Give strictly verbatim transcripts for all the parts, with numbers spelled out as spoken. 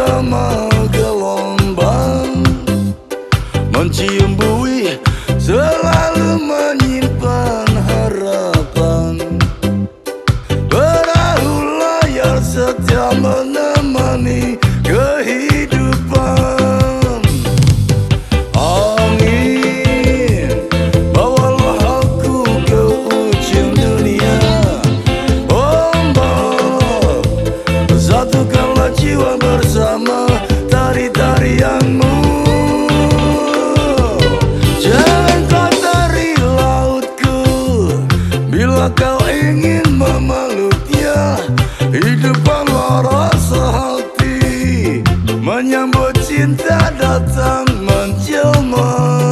bersama gelombang, mencium buih selalu menyimpan harapan. Perahu layar setia menemani kehidupan. Angin, bawalah aku ke ujung dunia. Ombak, satukanlah jiwa bersama tari-tarianmu. Jangan kotori lautku bila kau ingin memeluknya. Hidupkanlah rasa hati menyambut cinta datang menjelma.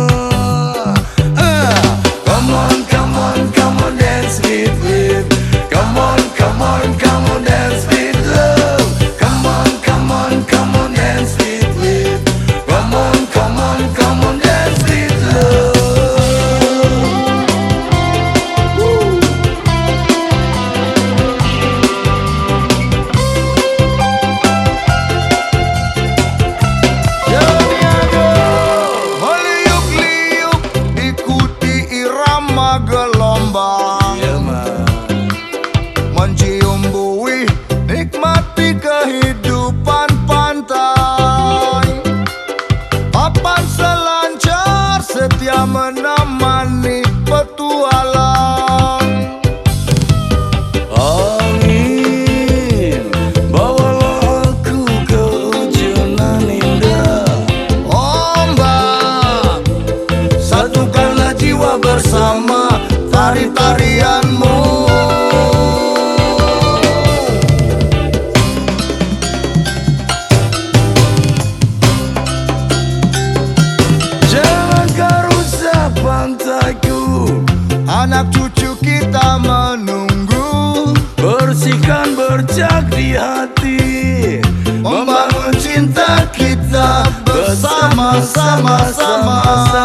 Ah, come on, come on, come on, dance with me. Come on, come on, come on, dance with love. Come on, come on, come on, dance with me. Come on, come on, come on, dance with love. Gelombang, Yeah, man. mencium buih, nikmati kehidupan pantai. Papan selancar setia menemani petualang. Angin, bawalah aku ke ujung nan indah. Ombak, satukanlah jiwa bersama tari-tarianmu. Jangan kau rusak pantaiku, Anak cucu kita menunggu. bersihkan bercak di hati, Membangun cinta kita bersama-sama.